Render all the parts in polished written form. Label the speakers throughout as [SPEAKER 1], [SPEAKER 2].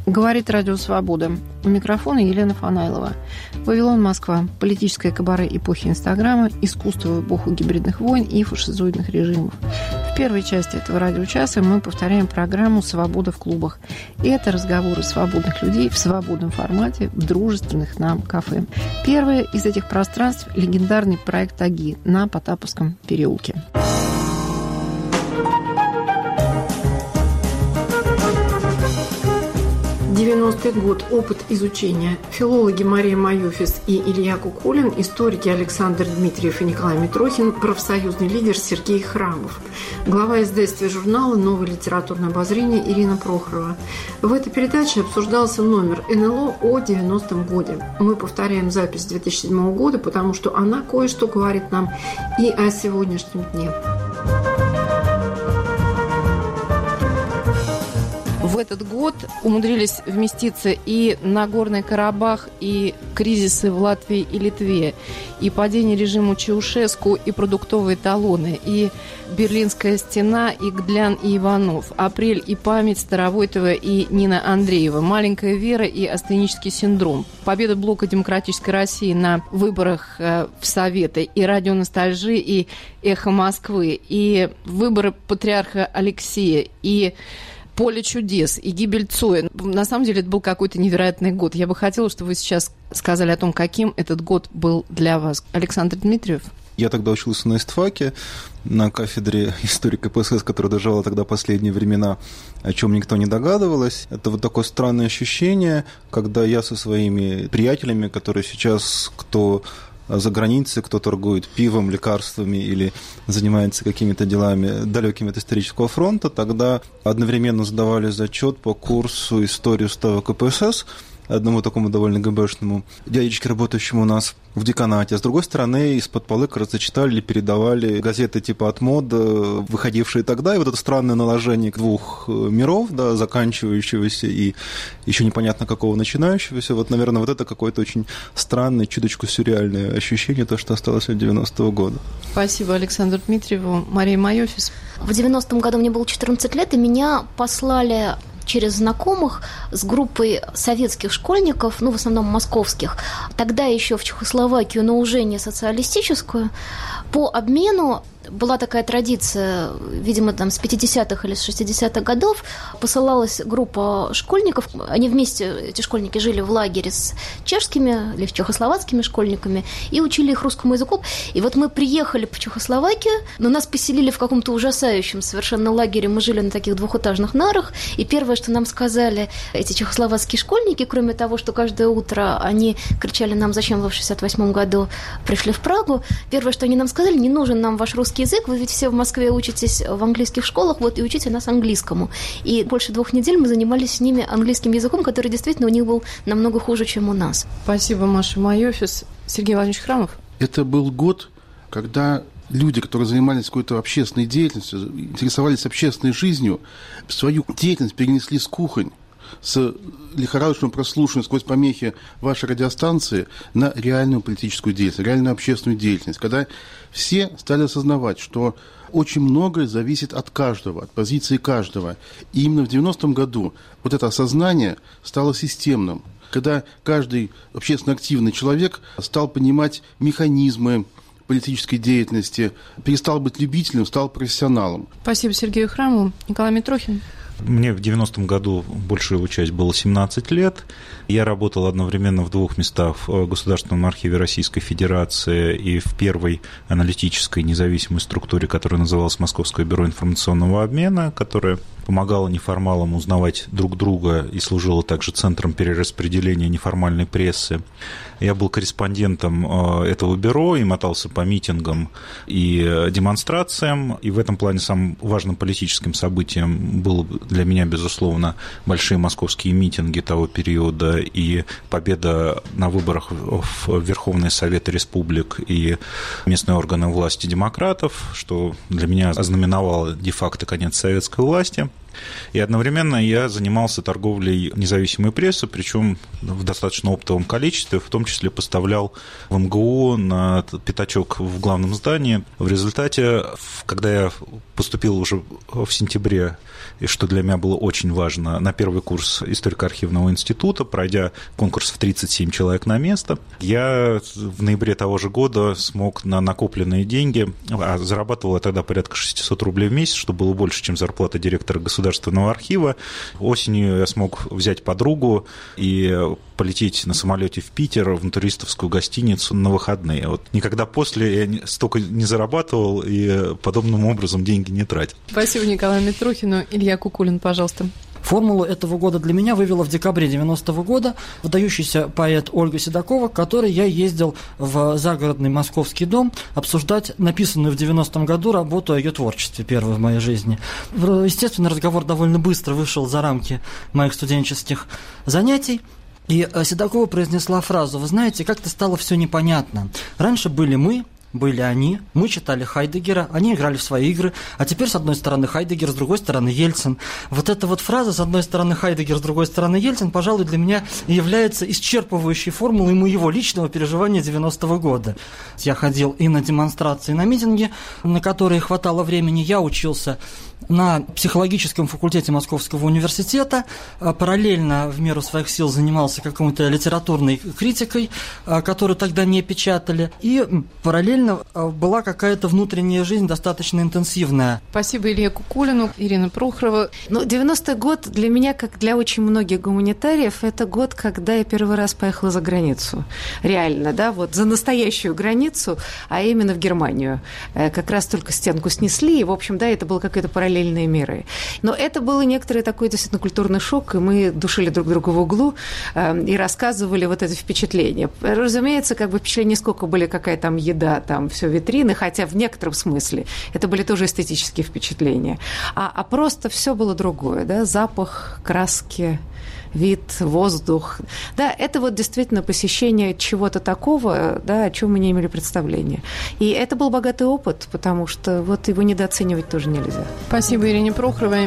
[SPEAKER 1] Говорит Радио Свобода. У микрофона Елена Фанайлова. Вавилон, Москва. Политическое кабаре эпохи Инстаграма, искусство в эпоху гибридных войн и фашизоидных режимов. В первой части этого радиочаса мы повторяем программу «Свобода в клубах». И это разговоры свободных людей в свободном формате в дружественных нам кафе. Первое из этих пространств – легендарный проект «Аги» на Потаповском переулке. 90-й год. Опыт изучения. Филологи Мария Майофис и Илья Кукулин, историки Александр Дмитриев и Николай Митрохин, профсоюзный лидер Сергей Храмов, глава издательства журнала «Новое литературное обозрение» Ирина Прохорова. В этой передаче обсуждался номер НЛО о 90-м годе. Мы повторяем запись 2007 года, потому что она кое-что говорит нам и о сегодняшнем дне. В этот год умудрились вместиться и Нагорный Карабах, и кризисы в Латвии и Литве, и падение режима Чаушеску, и продуктовые талоны, и Берлинская стена, и Гдлян, и Иванов, апрель и память Старовойтова и Нина Андреева, маленькая Вера и астенический синдром, победа блока Демократической России на выборах в Советы, и радио Ностальжи, и Эхо Москвы, и выборы патриарха Алексея, и Поле чудес, и гибель Цоя. На самом деле, это был какой-то невероятный год. Я бы хотела, чтобы вы сейчас сказали о том, каким этот год был для вас. Александр Дмитриев.
[SPEAKER 2] Я тогда учился на ИСТФАКе, на кафедре истории КПСС, которая дожила тогда последние времена, о чем никто не догадывалось. Это вот такое странное ощущение, когда я со своими приятелями, которые сейчас кто за границей, кто торгует пивом, лекарствами или занимается какими-то делами далекими от исторического фронта, тогда одновременно сдавали зачет по курсу «Истории устава КПСС», одному такому довольно ГБшному дядечке, работающему у нас в деканате. А с другой стороны, из-под полы зачитали или передавали газеты типа «Отмод», выходившие тогда. И вот это странное наложение двух миров, да, заканчивающегося и еще непонятно какого начинающегося. Вот, наверное, вот это какое-то очень странное, чуточку сюрреальное ощущение, то, что осталось от 90-го года.
[SPEAKER 1] Спасибо Александру Дмитриеву. Мария Майофис.
[SPEAKER 3] В 90-м году мне было 14 лет, и меня послали через знакомых с группой советских школьников, в основном московских, тогда еще в Чехословакию, но уже не социалистическую, по обмену. Была такая традиция, видимо, там с 50-х или с 60-х годов, посылалась группа школьников, они вместе, эти школьники, жили в лагере с чешскими или с чехословацкими школьниками и учили их русскому языку. И вот мы приехали в Чехословакию, но нас поселили в каком-то ужасающем совершенно лагере, мы жили на таких двухэтажных нарах, и первое, что нам сказали эти чехословацкие школьники, кроме того, что каждое утро они кричали нам, зачем вы в 68-м году пришли в Прагу, первое, что они нам сказали, не нужен нам ваш русский язык, вы ведь все в Москве учитесь в английских школах, вот и учите нас английскому. И больше 2 недель мы занимались с ними английским языком, который действительно у них был намного хуже, чем у нас.
[SPEAKER 1] Спасибо, Маша Майофис. Сергей Владимирович Храмов.
[SPEAKER 4] Это был год, когда люди, которые занимались какой-то общественной деятельностью, интересовались общественной жизнью, свою деятельность перенесли с кухонь, с лихорадочным прослушиванием сквозь помехи вашей радиостанции на реальную политическую деятельность, реальную общественную деятельность, когда все стали осознавать, что очень многое зависит от каждого, от позиции каждого. И именно в 90-м году вот это осознание стало системным, когда каждый общественно активный человек стал понимать механизмы политической деятельности, перестал быть любителем, стал профессионалом.
[SPEAKER 1] Спасибо Сергею Храмову. Николай Митрохин.
[SPEAKER 5] Мне в 90-м году большую его часть было 17 лет. Я работал одновременно в 2 местах: в Государственном архиве Российской Федерации и в первой аналитической независимой структуре, которая называлась Московское бюро информационного обмена, которая помогала неформалам узнавать друг друга и служила также центром перераспределения неформальной прессы. Я был корреспондентом этого бюро и мотался по митингам и демонстрациям. И в этом плане самым важным политическим событием было для меня, безусловно, большие московские митинги того периода и победа на выборах в Верховные Советы Республик и местные органы власти демократов, что для меня ознаменовало де-факто конец советской власти. И одновременно я занимался торговлей независимой прессы, причем в достаточно оптовом количестве, в том числе поставлял в МГУ на пятачок в главном здании. В результате, когда я поступил уже в сентябре, и что для меня было очень важно, на первый курс историко-архивного института, пройдя конкурс в 37 человек на место, я в ноябре того же года смог на накопленные деньги, а зарабатывал я тогда порядка 600 рублей в месяц, что было больше, чем зарплата директора Государственного архива. Осенью я смог взять подругу и полететь на самолете в Питер, в туристовскую гостиницу на выходные. Вот никогда после я столько не зарабатывал и подобным образом деньги не тратил.
[SPEAKER 1] Спасибо Николаю Митрохину. Илья Кукулин, пожалуйста.
[SPEAKER 6] Формулу этого года для меня вывела в декабре 90-го года выдающийся поэт Ольга Седокова, к которой я ездил в загородный московский дом обсуждать написанную в 90-м году работу о ее творчестве, первую в моей жизни. Естественно, разговор довольно быстро вышел за рамки моих студенческих занятий. И Седокова произнесла фразу: «Вы знаете, как-то стало все непонятно. Раньше были мы, были они, мы читали Хайдеггера, они играли в свои игры, а теперь с одной стороны Хайдеггер, с другой стороны Ельцин». Вот эта вот фраза «с одной стороны Хайдеггер, с другой стороны Ельцин», пожалуй, для меня является исчерпывающей формулой моего личного переживания 90-го года. Я ходил и на демонстрации, и на митинги, на которые хватало времени. Я учился на психологическом факультете Московского университета, параллельно в меру своих сил занимался какой-то литературной критикой, которую тогда не печатали, и параллельно была какая-то внутренняя жизнь достаточно интенсивная.
[SPEAKER 1] Спасибо Илье Кукулину. Ирина Прохорова.
[SPEAKER 7] 90-й год для меня, как для очень многих гуманитариев, это год, когда я первый раз поехала за границу. Реально, да, вот за настоящую границу, а именно в Германию. Как раз только стенку снесли, и, в общем, да, это было какое-то параллельные миры. Но это был некоторый такой действительно культурный шок, и мы душили друг друга в углу и рассказывали вот это впечатление. Разумеется, как бы впечатление, сколько были, какая там еда, там все витрины, хотя в некотором смысле это были тоже эстетические впечатления. А просто все было другое, да, запах, краски, вид, воздух. Да, это вот действительно посещение чего-то такого, да, о чем мы не имели представления. И это был богатый опыт, потому что вот его недооценивать тоже нельзя.
[SPEAKER 1] Спасибо Ирине Прохоровой.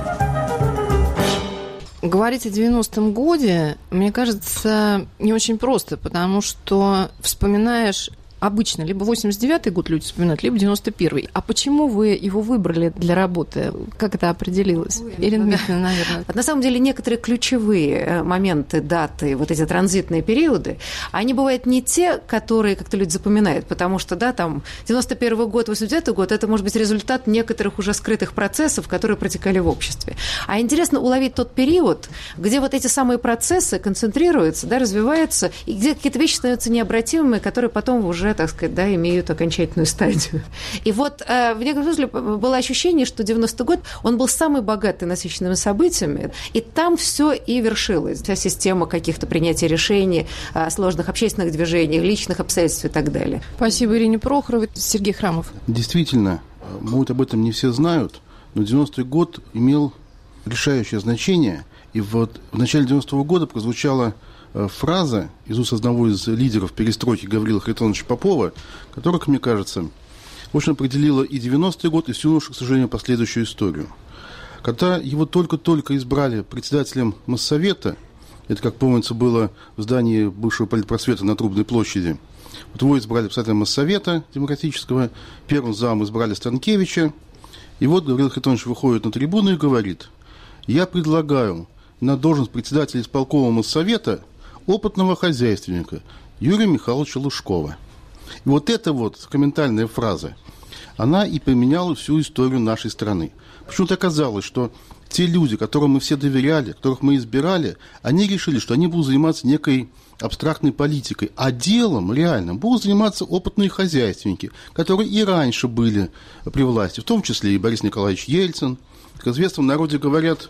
[SPEAKER 1] Говорить о 90-м годе, мне кажется, не очень просто, потому что вспоминаешь обычно либо 89-й год люди вспоминают, либо 91-й. А почему вы его выбрали для работы? Как это определилось? Ирина Дмитриевна, наверное.
[SPEAKER 7] На самом деле некоторые ключевые моменты, даты, вот эти транзитные периоды, они бывают не те, которые как-то люди запоминают, потому что, да, там 91-й год, 89-й год, это может быть результат некоторых уже скрытых процессов, которые протекали в обществе. А интересно уловить тот период, где вот эти самые процессы концентрируются, да, развиваются, и где какие-то вещи становятся необратимыми, которые потом уже, так сказать, да, имеют окончательную стадию. И вот в некотором смысле было ощущение, что 90-й год, он был самый богатый насыщенными событиями, и там все и вершилось. Вся система каких-то принятия решений, сложных общественных движений, личных обстоятельств и так далее.
[SPEAKER 1] Спасибо Ирине Прохоровой. Сергей Храмов.
[SPEAKER 4] Действительно, может, об этом не все знают, но 90-й год имел решающее значение, и вот в начале 90-го года прозвучала фраза из уст одного из лидеров перестройки Гаврила Харитоновича Попова, которая, как мне кажется, очень определила и 90-й год, и всю нашу, к сожалению, последующую историю. Когда его только-только избрали председателем Моссовета, это, как помнится, было в здании бывшего политпросвета на Трубной площади, вот его избрали председателем Моссовета демократического, первым замом избрали Станкевича, и вот Гаврил Харитонович выходит на трибуну и говорит: «Я предлагаю на должность председателя исполкома Моссовета опытного хозяйственника Юрия Михайловича Лужкова». И вот эта вот сакраментальная фраза, она и поменяла всю историю нашей страны. Почему-то оказалось, что те люди, которым мы все доверяли, которых мы избирали, они решили, что они будут заниматься некой абстрактной политикой, а делом реально будут заниматься опытные хозяйственники, которые и раньше были при власти, в том числе и Борис Николаевич Ельцин. Как известно, в народе говорят,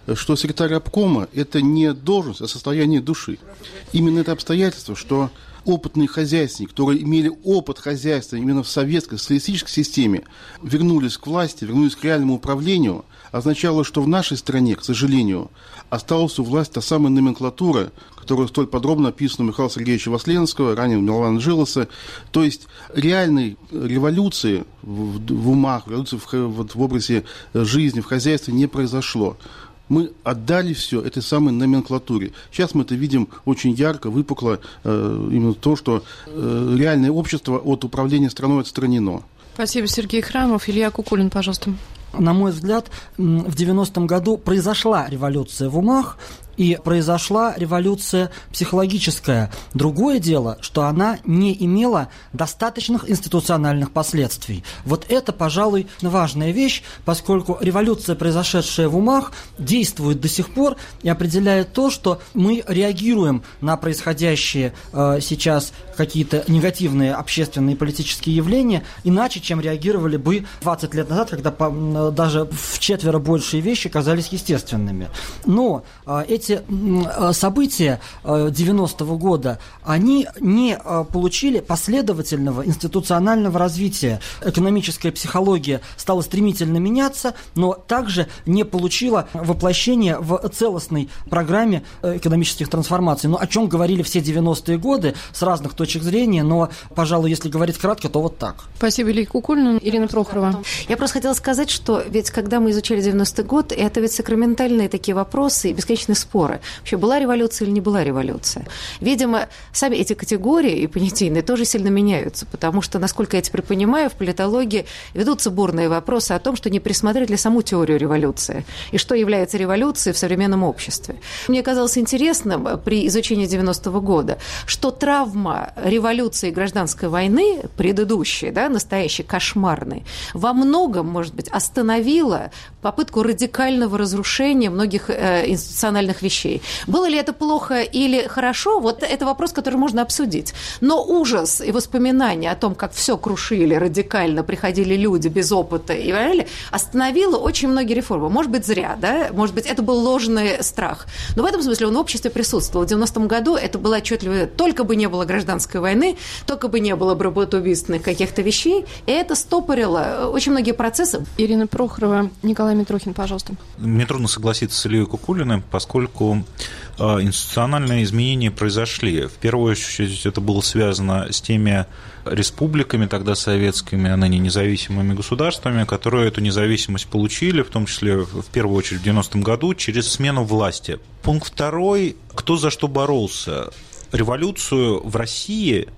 [SPEAKER 4] что секретарь обкома – это не должность, а состояние души. Именно это обстоятельство, что опытные хозяйственники, которые имели опыт хозяйства именно в советской социалистической системе, вернулись к власти, вернулись к реальному управлению, означало, что в нашей стране, к сожалению, осталась у власти та самая номенклатура, которая столь подробно описана у Михаила Сергеевича Васленского, ранее у Милована Джилоса. То есть реальной революции в умах, революции в образе жизни, в хозяйстве не произошло. Мы отдали все этой самой номенклатуре. Сейчас мы это видим очень ярко, выпукло, именно то, что реальное общество от управления страной отстранено.
[SPEAKER 1] Спасибо, Сергей Храмов. Илья Кукулин, пожалуйста.
[SPEAKER 6] На мой взгляд, в 90-м году произошла революция в умах, и произошла революция психологическая. Другое дело, что она не имела достаточных институциональных последствий. Вот это, пожалуй, важная вещь, поскольку революция, произошедшая в умах, действует до сих пор и определяет то, что мы реагируем на происходящие сейчас какие-то негативные общественные и политические явления иначе, чем реагировали бы 20 лет назад, когда даже вчетверо большие вещи казались естественными. Но эти события 90-го года, они не получили последовательного институционального развития. Экономическая психология стала стремительно меняться, но также не получила воплощения в целостной программе экономических трансформаций. Ну, о чем говорили все 90-е годы с разных точек зрения, но, пожалуй, если говорить кратко, то вот так.
[SPEAKER 1] Спасибо, Илья Кукулин. Ирина Прохорова.
[SPEAKER 7] Я просто хотела сказать, что ведь когда мы изучали 90-й год, это ведь сакраментальные такие вопросы и бесконечные споры. Вообще, была революция или не была революция? Видимо, сами эти категории и понятийные тоже сильно меняются, потому что, насколько я теперь понимаю, в политологии ведутся бурные вопросы о том, что не пересмотреть ли саму теорию революции и что является революцией в современном обществе. Мне казалось интересным при изучении 90-го года, что травма революции и гражданской войны, предыдущей, да, настоящей, кошмарной, во многом, может быть, остановила попытку радикального разрушения многих институциональных вещей. Было ли это плохо или хорошо, вот это вопрос, который можно обсудить. Но ужас и воспоминания о том, как все крушили радикально, приходили люди без опыта и далее, остановило очень многие реформы. Может быть, зря, да? Может быть, это был ложный страх. Но в этом смысле он в обществе присутствовал. В 90-м году это было отчетливо, только бы не было гражданской войны, только бы не было братоубийственных каких-то вещей, и это стопорило очень многие процессы.
[SPEAKER 1] Ирина Прохорова, Николай Митрохин, пожалуйста.
[SPEAKER 5] Мне трудно согласиться с Ильей Кукулиным, поскольку институциональные изменения произошли. В первую очередь это было связано с теми республиками, тогда советскими, а ныне независимыми государствами, которые эту независимость получили, в том числе, в первую очередь, в 90-м году, через смену власти. Пункт второй. Кто за что боролся? Революцию в России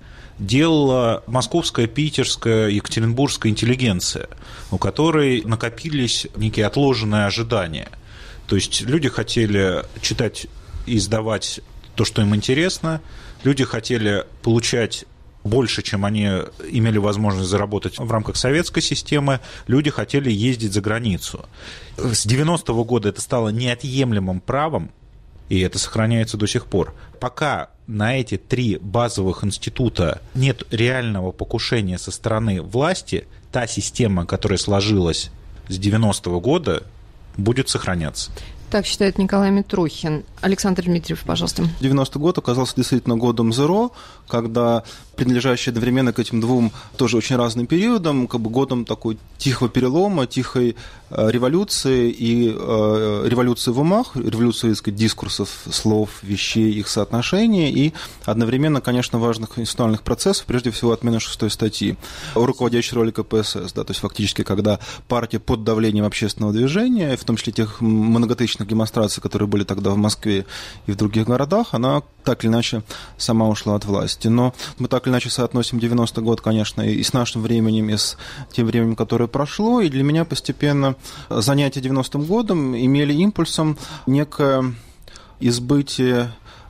[SPEAKER 5] делала московская, питерская, екатеринбургская интеллигенция, у которой накопились некие отложенные ожидания. То есть люди хотели читать и издавать то, что им интересно, люди хотели получать больше, чем они имели возможность заработать в рамках советской системы, люди хотели ездить за границу. С 90-го года это стало неотъемлемым правом, и это сохраняется до сих пор. Пока на эти три базовых института нет реального покушения со стороны власти, та система, которая сложилась с 90-го года, будет сохраняться.
[SPEAKER 1] Так считает Николай Митрохин. Александр Дмитриев, пожалуйста.
[SPEAKER 2] 90-й год оказался действительно годом зеро, когда принадлежащий одновременно к этим двум тоже очень разным периодам, как бы годом такой тихого перелома, тихой революции и революции в умах, революции, так сказать, дискурсов, слов, вещей, их соотношения и одновременно, конечно, важных институциональных процессов, прежде всего отмена 6-й статьи, руководящей роли КПСС, да, то есть фактически, когда партия под давлением общественного движения, в том числе тех многотысячных демонстраций, которые были тогда в Москве и в других городах, она так или иначе сама ушла от власти. Но мы так или иначе соотносим 90-й год, конечно, и с нашим временем, и с тем временем, которое прошло, и для меня постепенно занятия 90-м годом имели импульсом некое избытие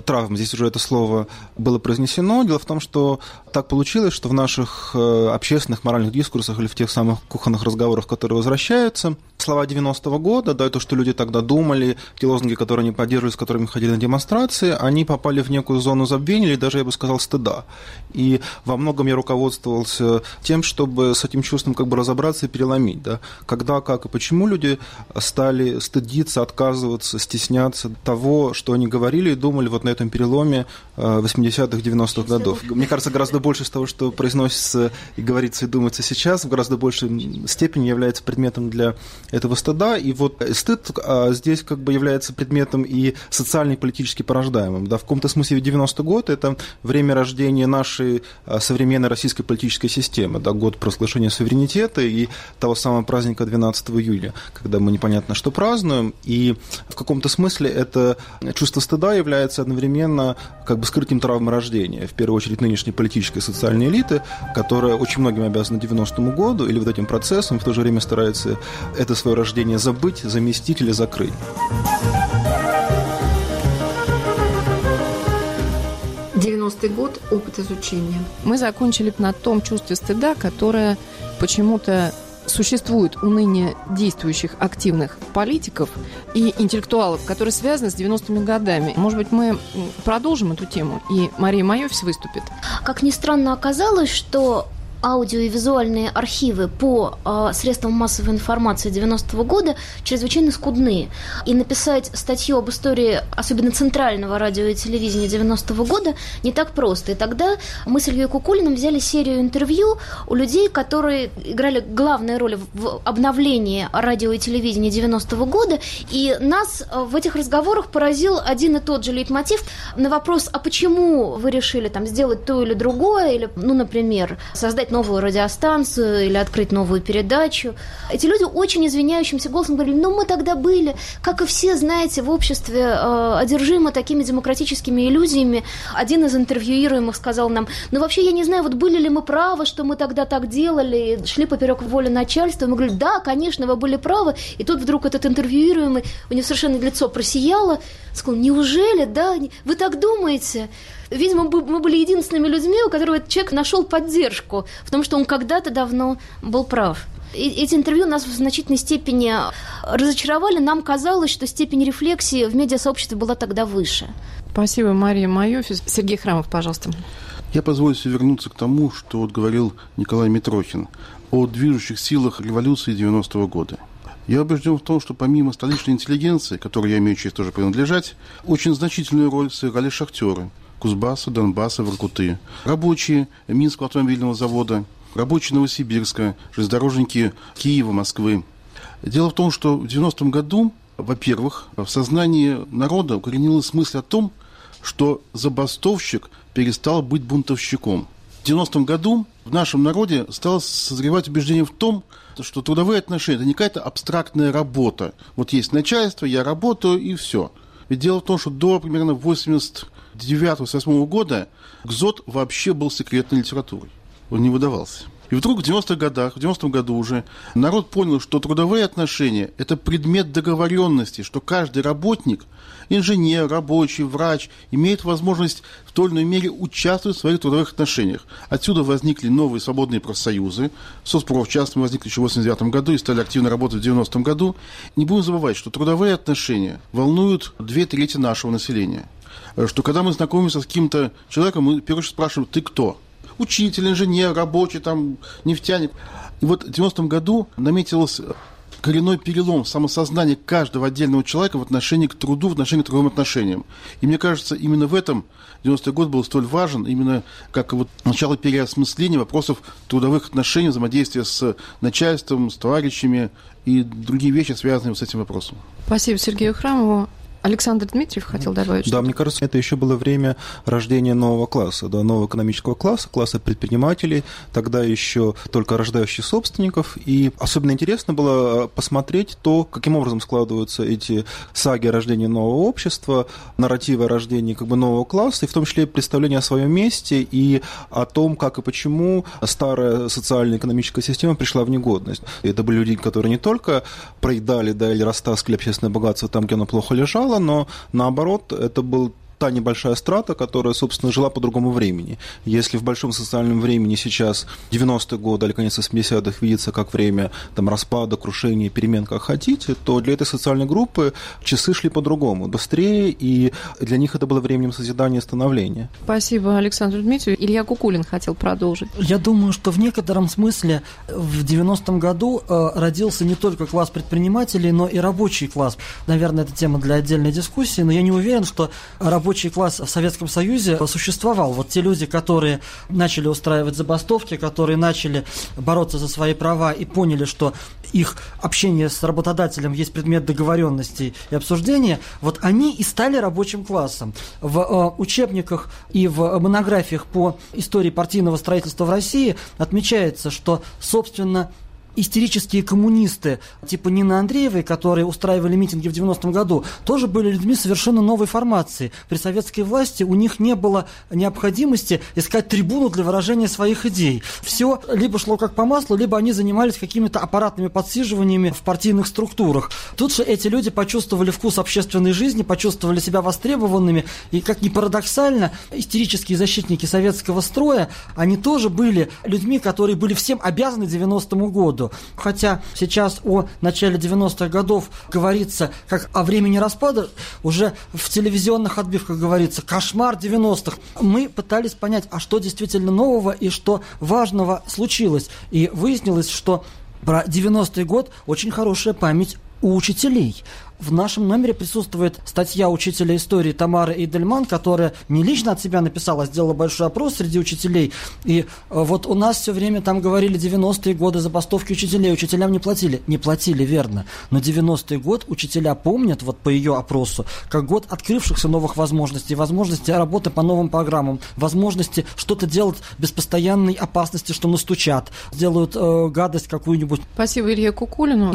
[SPEAKER 2] травм. Здесь уже это слово было произнесено. Дело в том, что так получилось, что в наших общественных моральных дискурсах или в тех самых кухонных разговорах, которые возвращаются, слова 90-го года, да, то, что люди тогда думали, те лозунги, которые они поддерживали, с которыми ходили на демонстрации, они попали в некую зону забвения или даже, я бы сказал, стыда. И во многом я руководствовался тем, чтобы с этим чувством как бы разобраться и переломить. Да? Когда, как и почему люди стали стыдиться, отказываться, стесняться того, что они говорили и думали вот на этом переломе 80-х, 90-х годов. Мне кажется, гораздо больше из того, что произносится и говорится и думается сейчас, в гораздо большей степени является предметом для этого стыда. И вот стыд здесь как бы является предметом и социально и политически порождаемым. Да? В каком-то смысле 90-й год – это время рождения нашей современной российской политической системы. Да? Год провозглашения суверенитета и того самого праздника 12 июля, когда мы непонятно что празднуем. И в каком-то смысле это чувство стыда является одновременно как бы скрытием травмы рождения. В первую очередь нынешней политической и социальной элиты, которая очень многим обязана 90-му году или вот этим процессом, и в то же время старается это свое рождение забыть, заместить или закрыть.
[SPEAKER 1] 90-й год, опыт изучения. Мы закончили на том чувстве стыда, которое почему-то существует у ныне действующих активных политиков и интеллектуалов, которые связаны с 90-ми годами. Может быть, мы продолжим эту тему, и Мария Майофис выступит.
[SPEAKER 3] Как ни странно, оказалось, что аудио- и визуальные архивы по средствам массовой информации 90-го года чрезвычайно скудны. И написать статью об истории, особенно центрального радио и телевидения 90-го года, не так просто. И тогда мы с Ильей Кукулиным взяли серию интервью у людей, которые играли главную роль в обновлении радио и телевидения 90-го года. И нас в этих разговорах поразил один и тот же лейтмотив на вопрос, а почему вы решили там сделать то или другое, или, ну, например, создать новую радиостанцию или открыть новую передачу. Эти люди очень извиняющимся голосом говорили, ну, мы тогда были, как и все, знаете, в обществе одержимы такими демократическими иллюзиями. Один из интервьюируемых сказал нам, ну, вообще, я не знаю, вот были ли мы правы, что мы тогда так делали, шли поперек воли начальства. И мы говорили, да, конечно, вы были правы. И тут вдруг этот интервьюируемый, у него совершенно лицо просияло, сказал, неужели, да, вы так думаете? Видимо, мы были единственными людьми, у которого этот человек нашел поддержку в том, что он когда-то давно был прав. И эти интервью нас в значительной степени разочаровали. Нам казалось, что степень рефлексии в медиасообществе была тогда выше.
[SPEAKER 1] Спасибо, Мария Майофис. Сергей Храмов, пожалуйста.
[SPEAKER 4] Я позволю себе вернуться к тому, что вот говорил Николай Митрохин о движущих силах революции 90-го года. Я убежден в том, что помимо столичной интеллигенции, которой я имею честь тоже принадлежать, очень значительную роль сыграли шахтеры Кузбасса, Донбасса, Воркуты, рабочие Минского автомобильного завода, рабочие Новосибирска, железнодорожники Киева, Москвы. Дело в том, что в 90-м году, во-первых, в сознании народа укоренилась мысль о том, что забастовщик перестал быть бунтовщиком. В 90-м году в нашем народе стало созревать убеждение в том, что трудовые отношения – это не какая-то абстрактная работа. Вот есть начальство, я работаю и все. Ведь дело в том, что до примерно 89-88 года ГЗОТ вообще был секретной литературой. Он не выдавался. И вдруг в 90-м году уже народ понял, что трудовые отношения – это предмет договоренности, что каждый работник, инженер, рабочий, врач имеет возможность в той или иной мере участвовать в своих трудовых отношениях. Отсюда возникли новые свободные профсоюзы. Соцпроф, в частности, возникли еще в 89 году и стали активно работать в 90-м году. Не будем забывать, что трудовые отношения волнуют 2/3 нашего населения. Что когда мы знакомимся с каким-то человеком, мы в первую очередь спрашиваем, ты кто? Учитель, инженер, рабочий, там, нефтяник. И вот в 90-м году наметился коренной перелом самосознания каждого отдельного человека в отношении к труду, в отношении к трудовым отношениям. И мне кажется, именно в этом 90-й год был столь важен, именно как вот начало переосмысления вопросов трудовых отношений, взаимодействия с начальством, с товарищами и другие вещи, связанные с этим вопросом.
[SPEAKER 1] Спасибо Сергею Храмову. Александр Дмитриев хотел добавить что-то.
[SPEAKER 2] Да, мне кажется, это еще было время рождения нового класса, да, нового экономического класса, класса предпринимателей, тогда еще только рождающих собственников. И особенно интересно было посмотреть то, каким образом складываются эти саги о рождении нового общества, нарративы о рождении как бы нового класса, и в том числе представление о своем месте и о том, как и почему старая социально-экономическая система пришла в негодность. И это были люди, которые не только проедали, да, или растаскивали общественное богатство там, где оно плохо лежало, но наоборот, это был та небольшая страта, которая, собственно, жила по другому времени. Если в большом социальном времени сейчас 90-е годы или конец 80-х видится как время там, распада, крушения, перемен, как хотите, то для этой социальной группы часы шли по-другому, быстрее, и для них это было временем созидания и становления.
[SPEAKER 1] Спасибо Александру Дмитриевичу. Илья Кукулин хотел продолжить.
[SPEAKER 6] Я думаю, что в некотором смысле в 90-м году родился не только класс предпринимателей, но и рабочий класс. Наверное, это тема для отдельной дискуссии, но я не уверен, что рабочий класс в Советском Союзе существовал. Вот те люди, которые начали устраивать забастовки, которые начали бороться за свои права и поняли, что их общение с работодателем есть предмет договоренностей и обсуждения, вот они и стали рабочим классом. В учебниках и в монографиях по истории партийного строительства в России отмечается, что, собственно, истерические коммунисты типа Нины Андреевой, которые устраивали митинги в 90-м году, тоже были людьми совершенно новой формации. При советской власти у них не было необходимости искать трибуну для выражения своих идей. Все либо шло как по маслу, либо они занимались какими-то аппаратными подсиживаниями в партийных структурах. Тут же эти люди почувствовали вкус общественной жизни, почувствовали себя востребованными, и, как ни парадоксально, истерические защитники советского строя, они тоже были людьми, которые были всем обязаны 90-му году. Хотя сейчас о начале 90-х годов говорится как о времени распада, уже в телевизионных отбивках говорится «кошмар 90-х». Мы пытались понять, а что действительно нового и что важного случилось. И выяснилось, что про 90-й год очень хорошая память у учителей. В нашем номере присутствует статья учителя истории Тамары Эйдельман, которая не лично от себя написала, а сделала большой опрос среди учителей. И вот у нас все время там говорили 90-е годы, забастовки учителей. Учителям не платили. Не платили, верно. Но 90-й год учителя помнят, вот по ее опросу, как год открывшихся новых возможностей, возможности работы по новым программам, возможности что-то делать без постоянной опасности, что настучат, сделают гадость какую-нибудь.
[SPEAKER 1] Спасибо Илье Кукулину.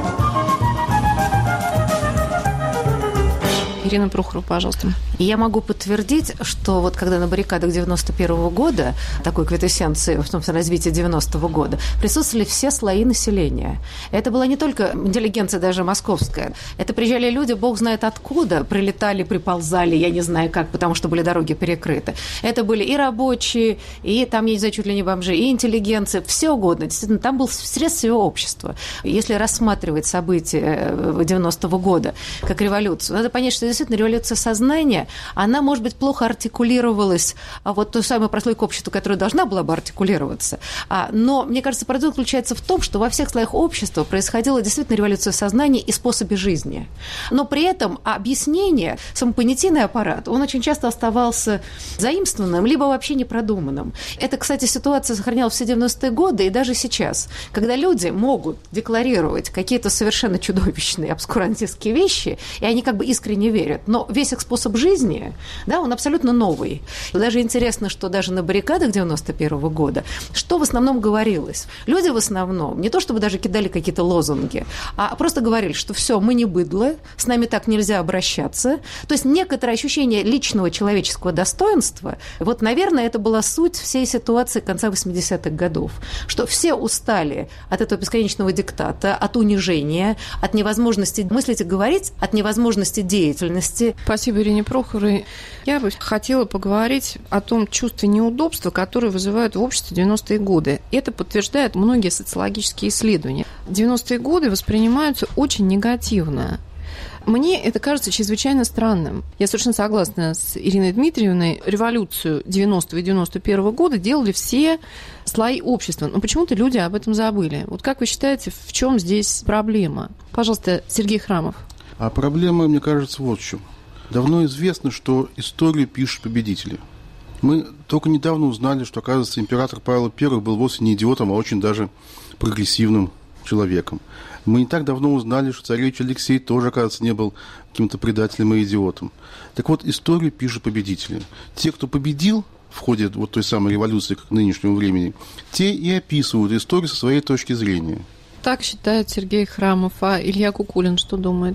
[SPEAKER 1] Ирина Прохорова, пожалуйста.
[SPEAKER 7] Я могу подтвердить, что вот когда на баррикадах 91-го года, такой квинтэссенции, в том числе развития 90-го года, присутствовали все слои населения. Это была не только интеллигенция даже московская. Это приезжали люди, бог знает откуда, прилетали, приползали, я не знаю как, потому что были дороги перекрыты. Это были и рабочие, и там, я не знаю, чуть ли не бомжи, и интеллигенция, все угодно. Действительно, там был срез всего общества. Если рассматривать события 90-го года как революцию, надо понять, что действительно революция сознания, она, может быть, плохо артикулировалась, вот ту самую прослойку общества, которая должна была бы артикулироваться. Но, мне кажется, парадокс заключается в том, что во всех слоях общества происходила действительно революция сознания и способе жизни. Но при этом объяснение, самопонятийный аппарат, он очень часто оставался заимствованным, либо вообще непродуманным. Это, кстати, ситуация сохранялась все 90-е годы и даже сейчас, когда люди могут декларировать какие-то совершенно чудовищные обскурантистские вещи, и они как бы искренне верят. Но весь их способ жизни, да, он абсолютно новый. Даже интересно, что даже на баррикадах 91-го года, что в основном говорилось? Люди в основном не то чтобы даже кидали какие-то лозунги, а просто говорили, что все, мы не быдло, с нами так нельзя обращаться. То есть некоторое ощущение личного человеческого достоинства, вот, наверное, это была суть всей ситуации конца 80-х годов, что все устали от этого бесконечного диктата, от унижения, от невозможности мыслить и говорить, от невозможности деятельности.
[SPEAKER 1] Спасибо Ирине Прохоровой. Я бы хотела поговорить о том чувстве неудобства, которое вызывают в обществе 90-е годы. Это подтверждают многие социологические исследования. 90-е годы воспринимаются очень негативно. Мне это кажется чрезвычайно странным. Я совершенно согласна с Ириной Дмитриевной. Революцию 90-го и 91-го года делали все слои общества. Но почему-то люди об этом забыли. Вот как вы считаете, в чем здесь проблема? Пожалуйста, Сергей Храмов.
[SPEAKER 4] А проблема, мне кажется, вот в чем. Давно известно, что историю пишут победители. Мы только недавно узнали, что, оказывается, император Павел I был вовсе не идиотом, а очень даже прогрессивным человеком. Мы не так давно узнали, что царевич Алексей тоже, оказывается, не был каким-то предателем и идиотом. Так вот, историю пишут победители. Те, кто победил в ходе вот той самой революции к нынешнему времени, те и описывают историю со своей точки зрения.
[SPEAKER 1] Так считает Сергей Храмов. А Илья Кукулин что думает?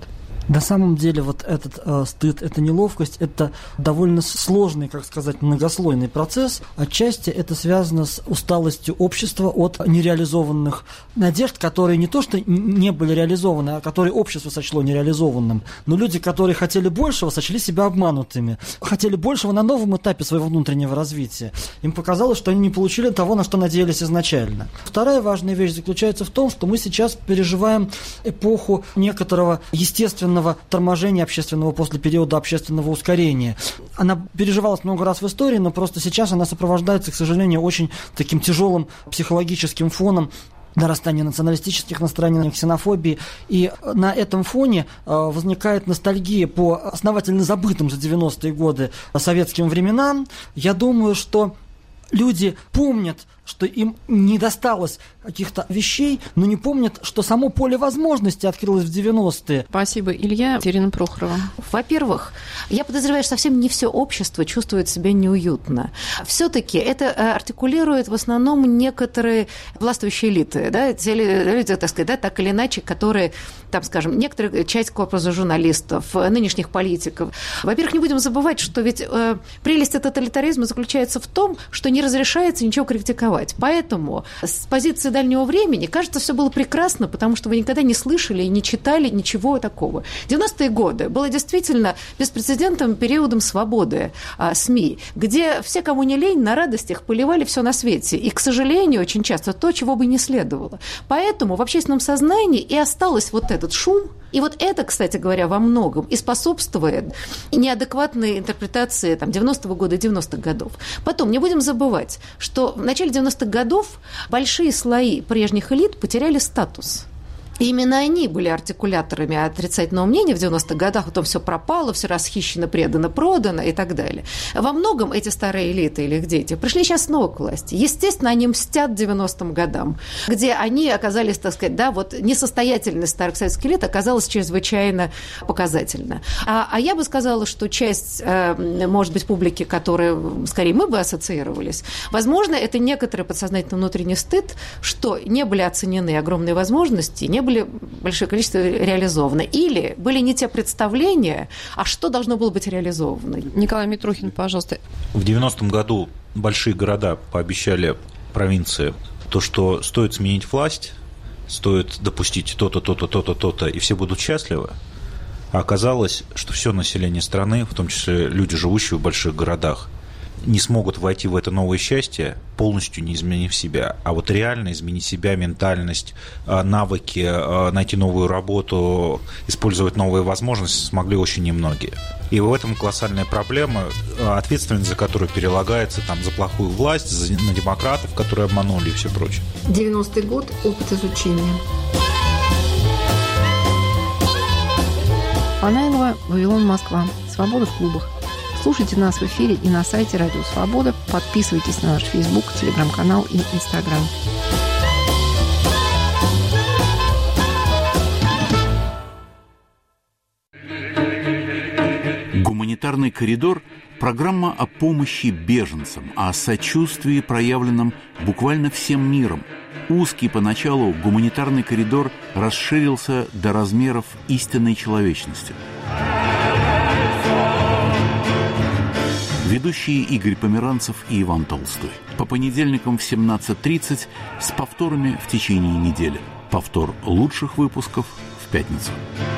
[SPEAKER 6] На самом деле вот этот стыд, эта неловкость, это довольно сложный, как сказать, многослойный процесс. Отчасти это связано с усталостью общества от нереализованных надежд, которые не то что не были реализованы, а которые общество сочло нереализованным. Но люди, которые хотели большего, сочли себя обманутыми. Хотели большего на новом этапе своего внутреннего развития. Им показалось, что они не получили того, на что надеялись изначально. Вторая важная вещь заключается в том, что мы сейчас переживаем эпоху некоторого естественного торможения общественного после периода общественного ускорения. Она переживалась много раз в истории, но просто сейчас она сопровождается, к сожалению, очень таким тяжелым психологическим фоном нарастания националистических настроений, ксенофобии. И на этом фоне возникает ностальгия по основательно забытым за 90-е годы советским временам. Я думаю, что люди помнят, что им не досталось каких-то вещей, но не помнят, что само поле возможностей открылось в 90-е.
[SPEAKER 1] Спасибо, Илья. Ирина Прохорова.
[SPEAKER 7] Во-первых, я подозреваю, что совсем не все общество чувствует себя неуютно. Все-таки это артикулирует в основном некоторые властвующие элиты, да, те люди, так сказать, да, так или иначе, которые, там, скажем, некоторая часть корпуса журналистов, нынешних политиков. Во-первых, не будем забывать, что ведь прелесть тоталитаризма заключается в том, что не разрешается ничего критиковать. Поэтому с позиции дальнего времени, кажется, все было прекрасно, потому что вы никогда не слышали и не читали ничего такого. 90-е годы было действительно беспрецедентным периодом свободы СМИ, где все, кому не лень, на радостях поливали все на свете. И, к сожалению, очень часто то, чего бы не следовало. Поэтому в общественном сознании и осталось вот этот шум. И вот это, кстати говоря, во многом и способствует неадекватной интерпретации 90-го года и 90-х годов. Потом, не будем забывать, что в начале 90-х годов большие слои прежних элит потеряли статус. И именно они были артикуляторами отрицательного мнения в 90-х годах, потом все пропало, все расхищено, предано, продано и так далее. Во многом эти старые элиты или их дети пришли сейчас снова к власти. Естественно, они мстят 90-м годам, где они оказались, так сказать, да, вот несостоятельность старых советских элит оказалась чрезвычайно показательна. А я бы сказала, что часть, может быть, публики, которой скорее мы бы ассоциировались, возможно, это некоторый подсознательный внутренний стыд, что не были оценены огромные возможности, не были большое количество реализованы. Или были не те представления, а что должно было быть реализовано.
[SPEAKER 1] Николай Митрохин, пожалуйста.
[SPEAKER 5] В 90-м году большие города пообещали провинции то, что стоит сменить власть, стоит допустить то-то, то-то, то-то, то-то, и все будут счастливы. А оказалось, что все население страны, в том числе люди, живущие в больших городах, не смогут войти в это новое счастье, полностью не изменив себя. А вот реально изменить себя, ментальность, навыки, найти новую работу, использовать новые возможности смогли очень немногие. И в этом колоссальная проблема, ответственность за которую перелагается за плохую власть, на демократов, которые обманули и все прочее.
[SPEAKER 1] 90-й год. Опыт изучения. Панаилова, Вавилон, Москва. Свобода в клубах. Слушайте нас в эфире и на сайте Радио Свобода. Подписывайтесь на наш Facebook, Телеграм-канал и Инстаграм.
[SPEAKER 8] Гуманитарный коридор – программа о помощи беженцам, о сочувствии, проявленном буквально всем миром. Узкий поначалу гуманитарный коридор расширился до размеров истинной человечности. Ведущие Игорь Померанцев и Иван Толстой. По понедельникам в 17:30 с повторами в течение недели. Повтор лучших выпусков в пятницу.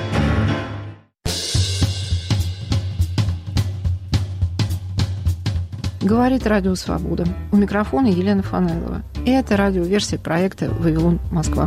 [SPEAKER 1] Говорит Радио Свобода. У микрофона Елена Фанайлова. И это радиоверсия проекта «Вавилон, Москва».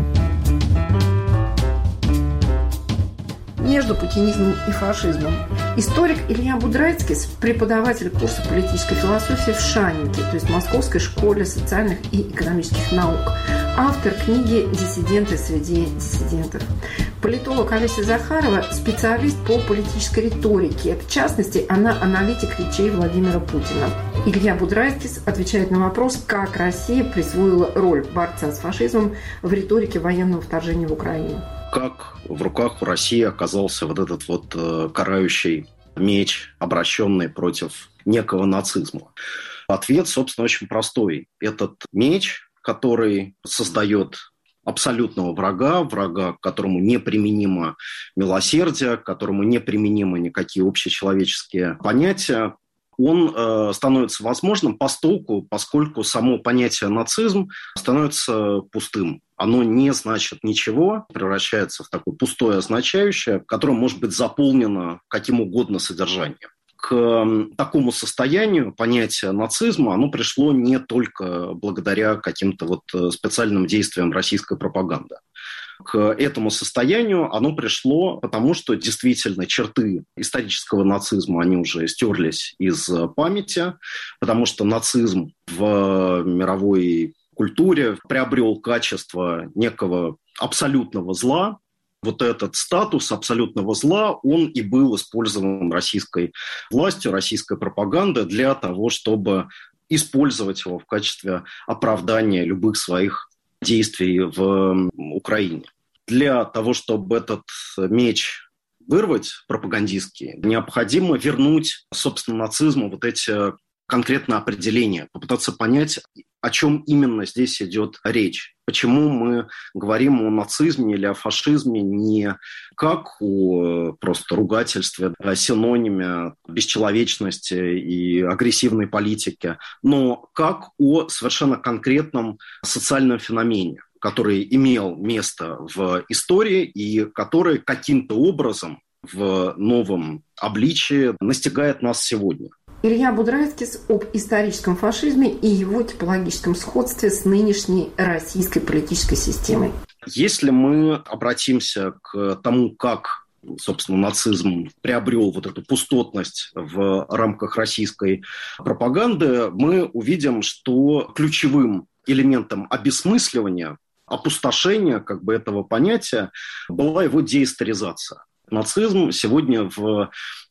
[SPEAKER 1] Между путинизмом и фашизмом. Историк Илья Будрайцкис, преподаватель курса политической философии в Шанике, то есть Московской школе социальных и экономических наук. Автор книги «Диссиденты среди диссидентов». Политолог Олеся Захарова – специалист по политической риторике. В частности, она аналитик речей Владимира Путина. Илья Будрайцкис отвечает на вопрос, как Россия присвоила роль борца с фашизмом в риторике военного вторжения в Украину.
[SPEAKER 9] Как в руках у России оказался вот этот карающий меч, обращенный против некого нацизма? Ответ, собственно, очень простой. Этот меч, который создает абсолютного врага, к которому неприменимо милосердие, к которому неприменимы никакие общечеловеческие понятия, он становится возможным поскольку само понятие нацизм становится пустым. Оно не значит ничего, превращается в такое пустое означающее, которое может быть заполнено каким угодно содержанием. К такому состоянию понятие нацизма, оно пришло не только благодаря каким-то специальным действиям российской пропаганды. К этому состоянию оно пришло потому, что действительно черты исторического нацизма, они уже стерлись из памяти, потому что нацизм в мировой культуре приобрел качество некого абсолютного зла. Вот этот статус абсолютного зла, он и был использован российской властью, российской пропагандой для того, чтобы использовать его в качестве оправдания любых своих действий в Украине. Для того, чтобы этот меч вырвать пропагандистский, необходимо вернуть, собственно, нацизму вот эти конкретные определения, попытаться понять, о чем именно здесь идет речь. Почему мы говорим о нацизме или о фашизме не как о просто ругательстве, о синониме бесчеловечности и агрессивной политики, но как о совершенно конкретном социальном феномене, который имел место в истории и который каким-то образом в новом обличии настигает нас сегодня.
[SPEAKER 1] Илья Будрайскис об историческом фашизме и его типологическом сходстве с нынешней российской политической системой.
[SPEAKER 9] Если мы обратимся к тому, как, собственно, нацизм приобрел вот эту пустотность в рамках российской пропаганды, мы увидим, что ключевым элементом обесмысливания, опустошения этого понятия была его деисторизация. Нацизм сегодня в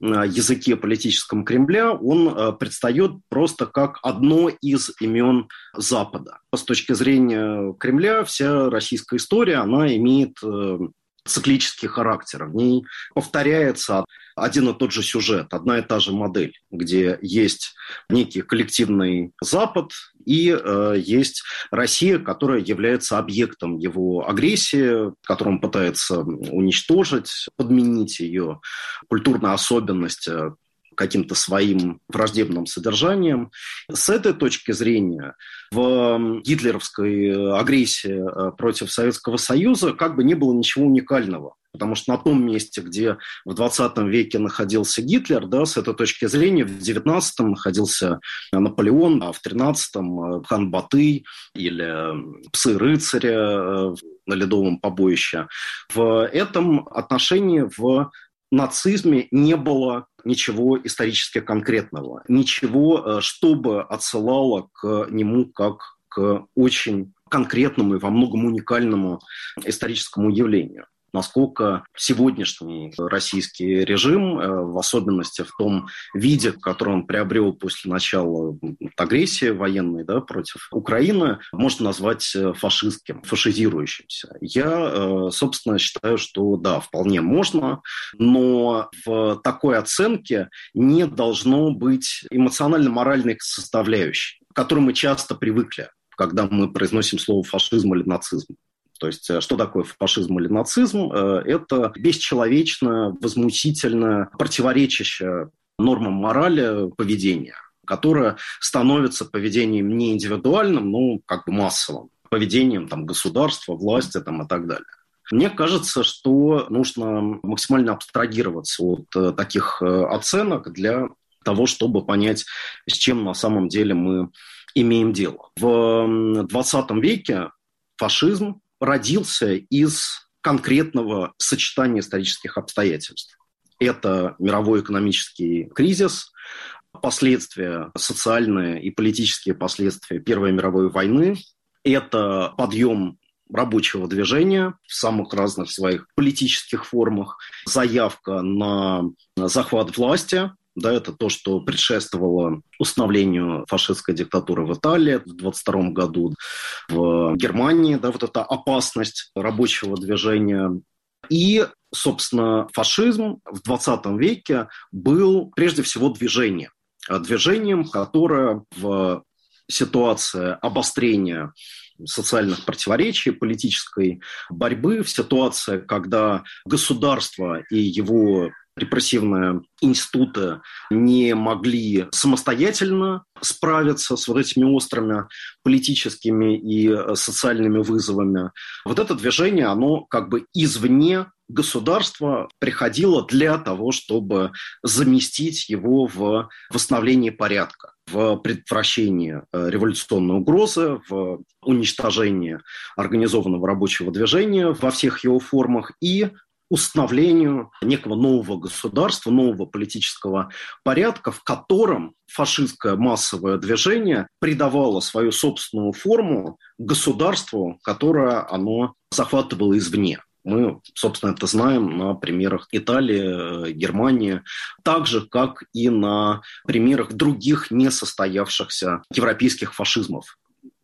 [SPEAKER 9] языке политическом Кремля, он предстает просто как одно из имен Запада. С точки зрения Кремля вся российская история, она имеет циклический характер. В ней повторяется один и тот же сюжет, одна и та же модель, где есть некий коллективный Запад и есть Россия, которая является объектом его агрессии, которую он пытается уничтожить, подменить ее культурные особенности каким-то своим враждебным содержанием. С этой точки зрения в гитлеровской агрессии против Советского Союза не было ничего уникального. Потому что на том месте, где в 20 веке находился Гитлер, с этой точки зрения, в 19-м находился Наполеон, а в 13-м хан Батый или псы рыцаря на Ледовом побоище. В этом отношении в нацизме не было ничего исторически конкретного, ничего, что бы отсылало к нему как к очень конкретному и во многом уникальному историческому явлению. Насколько сегодняшний российский режим, в особенности в том виде, который он приобрел после начала агрессии военной против Украины, можно назвать фашистским, фашизирующимся. Я, собственно, считаю, что да, вполне можно, но в такой оценке не должно быть эмоционально-моральной составляющей, к которой мы часто привыкли, когда мы произносим слово «фашизм» или «нацизм». То есть, что такое фашизм или нацизм? Это бесчеловечное, возмутительное, противоречащее нормам морали поведение, которое становится поведением не индивидуальным, но массовым, поведением государства, власти и так далее. Мне кажется, что нужно максимально абстрагироваться от таких оценок для того, чтобы понять, с чем на самом деле мы имеем дело. В 20 веке фашизм родился из конкретного сочетания исторических обстоятельств. Это мировой экономический кризис, последствия социальные и политические последствия Первой мировой войны, это подъем рабочего движения в самых разных своих политических формах, заявка на захват власти. Это то, что предшествовало установлению фашистской диктатуры в Италии в 1922 году, в Германии, вот эта опасность рабочего движения. И, собственно, фашизм в 20 веке был прежде всего движением, которое в ситуации обострения социальных противоречий, политической борьбы, в ситуации, когда государство и его репрессивные институты не могли самостоятельно справиться с вот этими острыми политическими и социальными вызовами. Вот это движение, оно как бы извне государства приходило для того, чтобы заместить его в восстановлении порядка, в предотвращении революционной угрозы, в уничтожении организованного рабочего движения во всех его формах и установлению некого нового государства, нового политического порядка, в котором фашистское массовое движение придавало свою собственную форму государству, которое оно захватывало извне. Мы, собственно, это знаем на примерах Италии, Германии, так же, как и на примерах других несостоявшихся европейских фашизмов.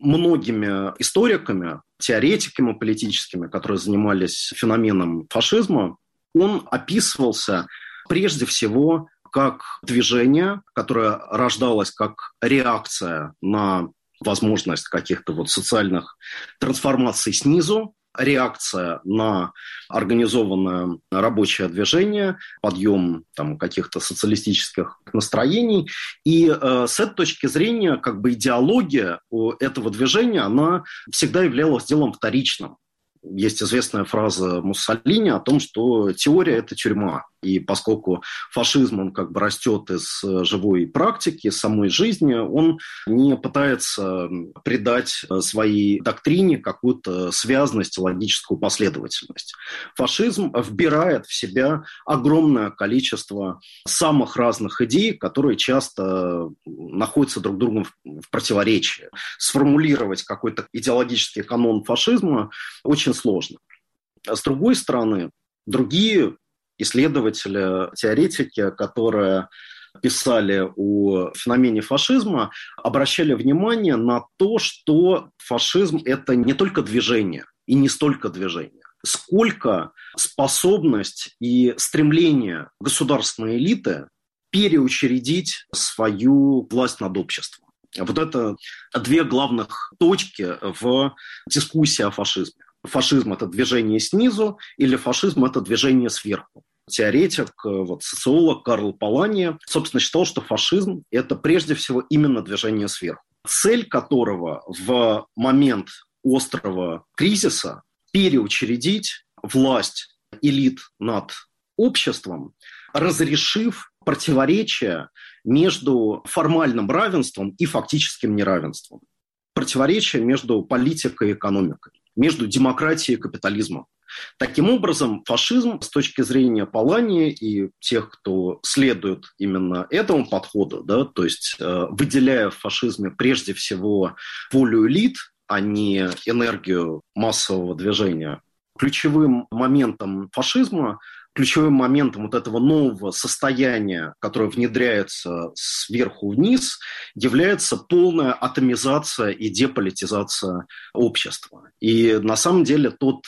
[SPEAKER 9] Многими историками, теоретиками политическими, которые занимались феноменом фашизма, он описывался прежде всего как движение, которое рождалось как реакция на возможность каких-то вот социальных трансформаций снизу, реакция на организованное рабочее движение, подъем там, каких-то социалистических настроений. И с этой точки зрения как бы идеология этого движения, она всегда являлась делом вторичным. Есть известная фраза Муссолини о том, что теория – это тюрьма. И поскольку фашизм, он как бы растет из живой практики, из самой жизни, он не пытается придать своей доктрине какую-то связность, логическую последовательность. Фашизм вбирает в себя огромное количество самых разных идей, которые часто находятся друг другу в противоречии. Сформулировать какой-то идеологический канон фашизма очень сложно. А с другой стороны, другие исследователи, теоретики, которые писали о феномене фашизма, обращали внимание на то, что фашизм – это не только движение, и не столько движение, сколько способность и стремление государственной элиты переучредить свою власть над обществом. Вот это две главных точки в дискуссии о фашизме. Фашизм – это движение снизу, или фашизм – это движение сверху. Теоретик, социолог Карл Полани, собственно, считал, что фашизм – это прежде всего именно движение сверху, цель которого в момент острого кризиса переучредить власть элит над обществом, разрешив противоречия между формальным равенством и фактическим неравенством, противоречия между политикой и экономикой, между демократией и капитализмом. Таким образом, фашизм с точки зрения Полани и тех, кто следует именно этому подходу, да, то есть выделяя в фашизме прежде всего волю элит, а не энергию массового движения, ключевым моментом фашизма, ключевым моментом вот этого нового состояния, которое внедряется сверху вниз, является полная атомизация и деполитизация общества. И на самом деле тот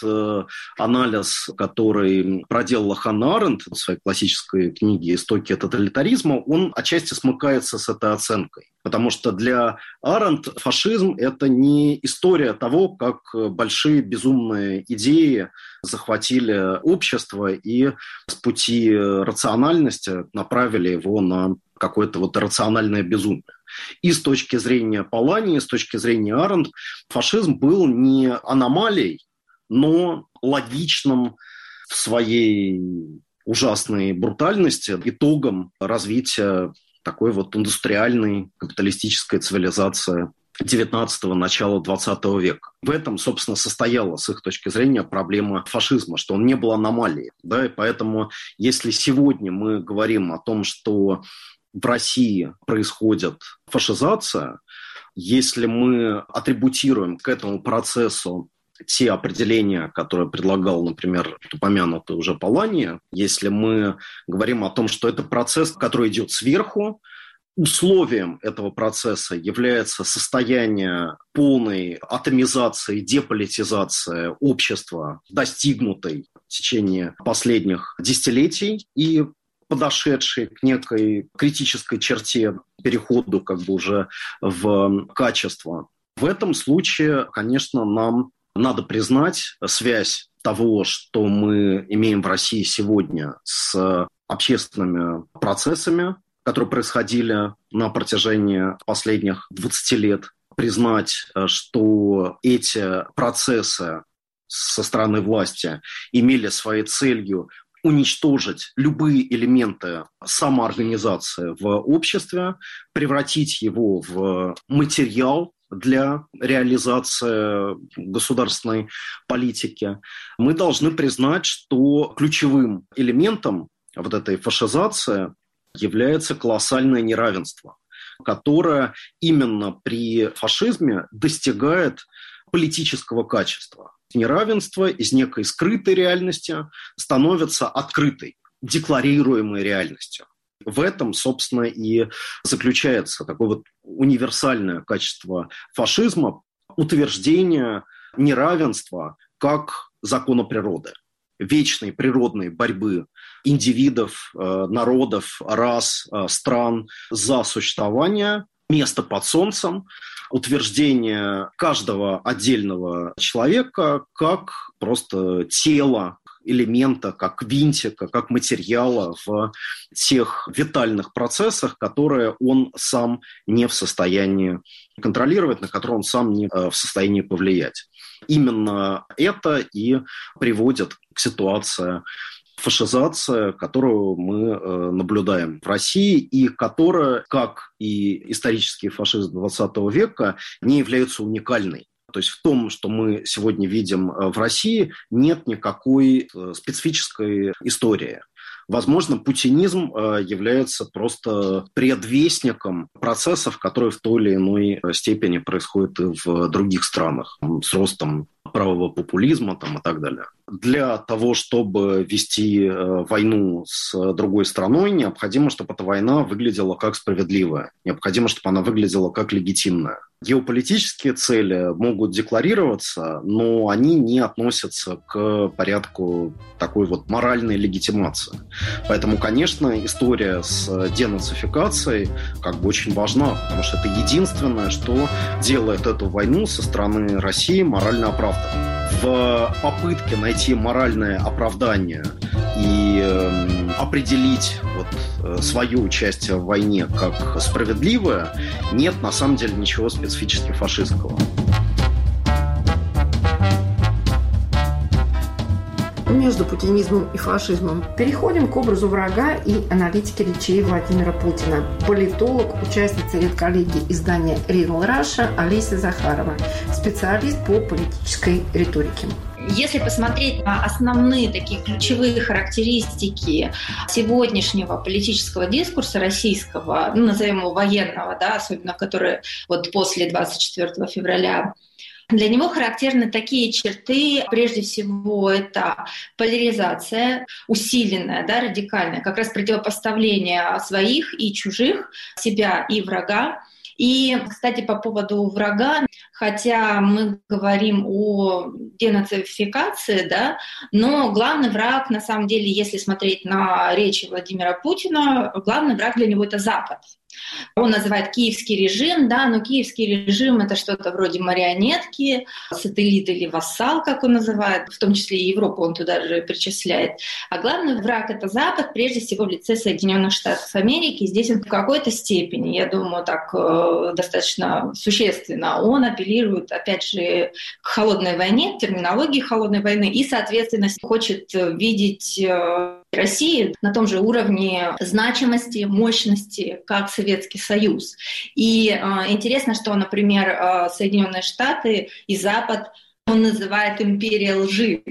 [SPEAKER 9] анализ, который проделала Ханна Аренд в своей классической книге «Истоки тоталитаризма», он отчасти смыкается с этой оценкой. Потому что для Аренд фашизм – это не история того, как большие безумные идеи захватили общество и с пути рациональности направили его на какое-то вот рациональное безумие. И с точки зрения Полани, и с точки зрения Аренд, фашизм был не аномалией, но логичным в своей ужасной брутальности итогом развития такой вот индустриальной капиталистической цивилизации 19-го, начала 20 века. В этом, собственно, состояла, с их точки зрения, проблема фашизма, что он не был аномалией. Да? И поэтому, если сегодня мы говорим о том, что в России происходит фашизация, если мы атрибутируем к этому процессу те определения, которые предлагал, например, упомянутый уже Полани, если мы говорим о том, что это процесс, который идет сверху, условием этого процесса является состояние полной атомизации, деполитизации общества, достигнутой в течение последних десятилетий и подошедшей к некой критической черте переходу как бы уже в качество. В этом случае, конечно, нам надо признать связь того, что мы имеем в России сегодня с общественными процессами, которые происходили на протяжении последних 20 лет, признать, что эти процессы со стороны власти имели своей целью уничтожить любые элементы самоорганизации в обществе, превратить его в материал для реализации государственной политики. Мы должны признать, что ключевым элементом вот этой фашизации является колоссальное неравенство, которое именно при фашизме достигает политического качества. Неравенство из некой скрытой реальности становится открытой, декларируемой реальностью. В этом, собственно, и заключается такое вот универсальное качество фашизма – утверждение неравенства как закона природы, вечной природной борьбы индивидов, народов, рас, стран за существование, место под солнцем, утверждение каждого отдельного человека как просто тело, элемента, как винтика, как материала в тех витальных процессах, которые он сам не в состоянии контролировать, на которые он сам не в состоянии повлиять. Именно это и приводит к ситуации фашизации, которую мы наблюдаем в России, и которая, как и исторический фашизм XX века, не является уникальной. То есть в том, что мы сегодня видим в России, нет никакой специфической истории. Возможно, путинизм является просто предвестником процессов, которые в той или иной степени происходят и в других странах, с ростом правого популизма и так далее. Для того, чтобы вести войну с другой страной, необходимо, чтобы эта война выглядела как справедливая, необходимо, чтобы она выглядела как легитимная. Геополитические цели могут декларироваться, но они не относятся к порядку такой вот моральной легитимации. Поэтому, конечно, история с денацификацией очень важна, потому что это единственное, что делает эту войну со стороны России морально оправданной. В попытке найти моральное оправдание и определить свое участие в войне как справедливое, нет на самом деле ничего специфически фашистского.
[SPEAKER 1] Между путинизмом и фашизмом переходим к образу врага и аналитики речей Владимира Путина. Политолог, участница редколлегии издания Real Russia Олеся Захарова, специалист по политической риторике.
[SPEAKER 10] Если посмотреть на основные такие ключевые характеристики сегодняшнего политического дискурса российского, назовем его военного, особенно который после 24 февраля, для него характерны такие черты, прежде всего, это поляризация, усиленная, радикальная, как раз противопоставление своих и чужих, себя и врага. И, кстати, по поводу врага, хотя мы говорим о денацификации, но главный враг, на самом деле, если смотреть на речи Владимира Путина, главный враг для него — это Запад. Он называет киевский режим, но киевский режим — это что-то вроде марионетки, сателлит или вассал, как он называет, в том числе и Европу он туда же причисляет. А главный враг — это Запад, прежде всего в лице Соединенных Штатов Америки. Здесь он в какой-то степени, я думаю, так достаточно существенно, он апеллирует, опять же, к холодной войне, к терминологии холодной войны и, соответственно, хочет видеть России на том же уровне значимости, мощности, как Советский Союз. И интересно, что, например, Соединенные Штаты и Запад он называет империей лжи.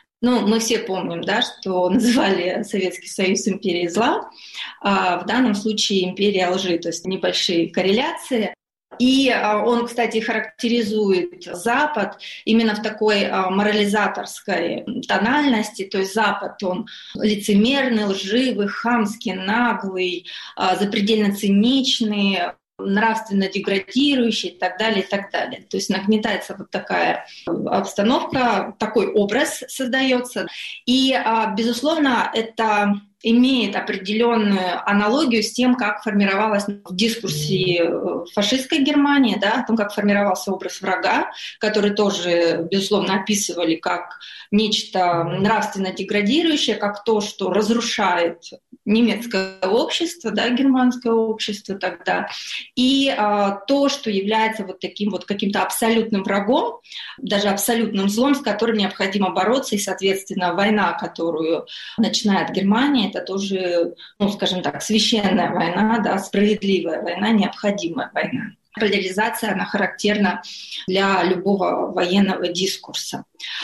[SPEAKER 10] Мы все помним, что называли Советский Союз империей зла, а в данном случае империя лжи, то есть небольшие корреляции. И он, кстати, характеризует Запад именно в такой морализаторской тональности. То есть Запад, он лицемерный, лживый, хамский, наглый, запредельно циничный, нравственно деградирующий и так далее, и так далее. То есть нагнетается такая обстановка, такой образ создается. И, безусловно, это имеет определенную аналогию с тем, как формировалась в дискурсе фашистской Германии, да, о том, как формировался образ врага, который тоже, безусловно, описывали как нечто нравственно деградирующее, как то, что разрушает немецкое общество, да, германское общество тогда, и то, что является вот таким вот каким-то абсолютным врагом, даже абсолютным злом, с которым необходимо бороться, и, соответственно, война, которую начинает Германия, это тоже, ну, скажем так, священная война, да, справедливая война, необходимая война. Поляризация, она характерна для любого военного дискурса.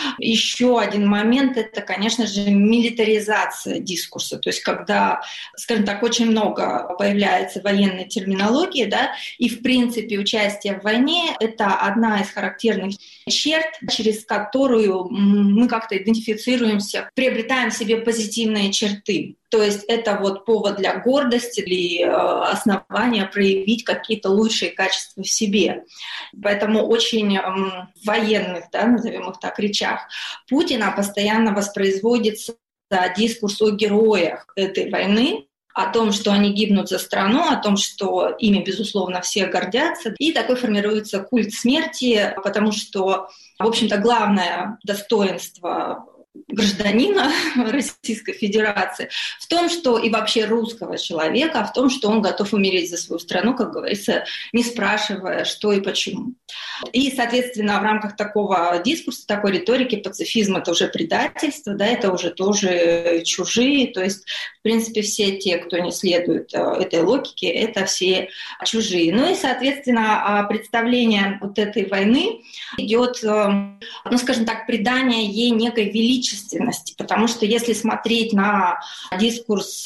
[SPEAKER 10] Еще один момент – это, конечно же, милитаризация дискурса. То есть когда, скажем так, очень много появляется военной терминологии, да, и, в принципе, участие в войне – это одна из характерных черт, через которую мы как-то идентифицируемся, приобретаем в себе позитивные черты. То есть это вот повод для гордости или основания проявить какие-то лучшие качества в себе. Поэтому очень в военных, да, назовем их так, речах Путина постоянно воспроизводится дискурс о героях этой войны, о том, что они гибнут за страну, о том, что ими, безусловно, все гордятся. И такой формируется культ смерти, потому что, в общем-то, главное достоинство гражданина Российской Федерации в том, что и вообще русского человека, в том, что он готов умереть за свою страну, как говорится, не спрашивая, что и почему. И, соответственно, в рамках такого дискурса, такой риторики, пацифизм — это уже предательство, да, это уже тоже чужие, то есть, в принципе, все те, кто не следует этой логике, это все чужие. Ну и, соответственно, представление вот этой войны идет, ну, скажем так, придание ей некой величественности, потому что если смотреть на дискурс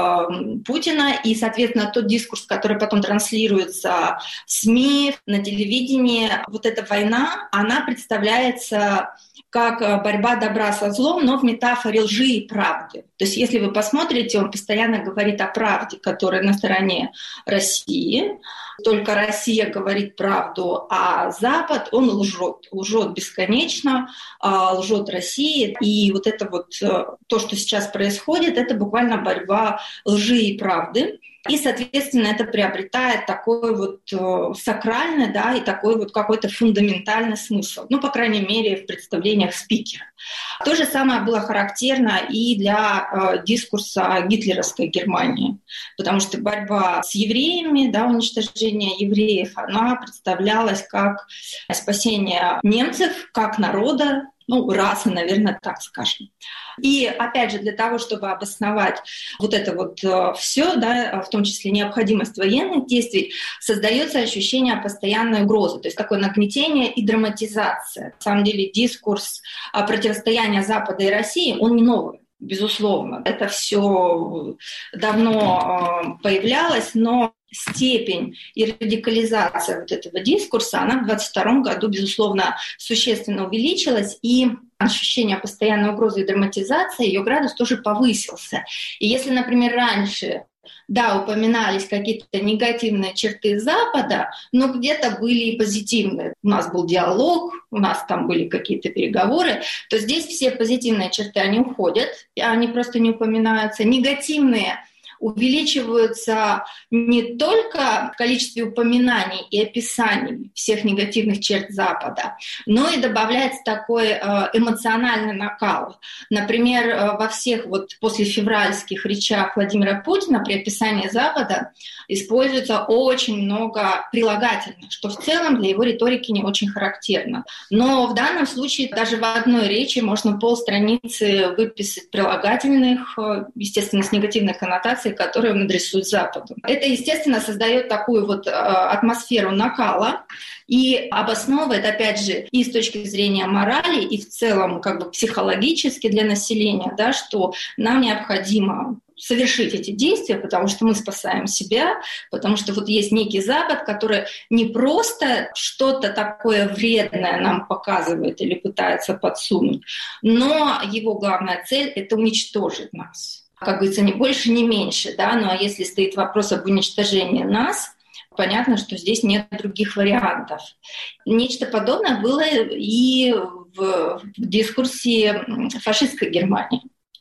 [SPEAKER 10] Путина и, соответственно, тот дискурс, который потом транслируется в СМИ, на телевидении, вот эта война, она представляется как борьба добра со злом, но в метафоре лжи и правды. То есть если вы посмотрите, он постоянно говорит о правде, которая на стороне России. Только Россия говорит правду, а Запад, он лжет бесконечно, лжет России. И вот это вот то, что сейчас происходит, это буквально борьба лжи и правды. И, соответственно, это приобретает такой вот сакральный, да, и такой вот какой-то фундаментальный смысл. Ну, по крайней мере, в представлениях спикера. То же самое было характерно и для дискурса гитлеровской Германии, потому что борьба с евреями, да, уничтожение евреев, она представлялась как спасение немцев, как народа, ну, расы, наверное, так скажем. И, опять же, для того, чтобы обосновать вот это вот все, да, в том числе необходимость военных действий, создается ощущение постоянной угрозы, то есть такое нагнетение и драматизация. На самом деле дискурс противостояния Запада и России, он не новый. Безусловно, это все давно появлялось, но степень и радикализация вот этого дискурса, она в 2022 году, безусловно, существенно увеличилась, и ощущение постоянной угрозы и драматизации, ее градус тоже повысился. И если, например, раньше, да, упоминались какие-то негативные черты Запада, но где-то были и позитивные. У нас был диалог, у нас там были какие-то переговоры, то здесь все позитивные черты, они уходят, они просто не упоминаются. Негативные увеличиваются не только в количестве упоминаний и описаний всех негативных черт Запада, но и добавляется такой эмоциональный накал. Например, во всех вот послефевральских речах Владимира Путина при описании Запада используется очень много прилагательных, что в целом для его риторики не очень характерно. Но в данном случае даже в одной речи можно полстраницы выписать прилагательных, естественно, с негативной коннотацией, которые он адресует Западу. Это, естественно, создает такую вот атмосферу накала и обосновывает, опять же, и с точки зрения морали, и в целом как бы психологически для населения, да, что нам необходимо совершить эти действия, потому что мы спасаем себя, потому что вот есть некий Запад, который не просто что-то такое вредное нам показывает или пытается подсунуть, но его главная цель — это уничтожить нас. Как говорится, ни больше, ни меньше, да, но если стоит вопрос об уничтожении нас, понятно, что здесь нет других вариантов. Нечто подобное было и в дискурсе фашистской Германии.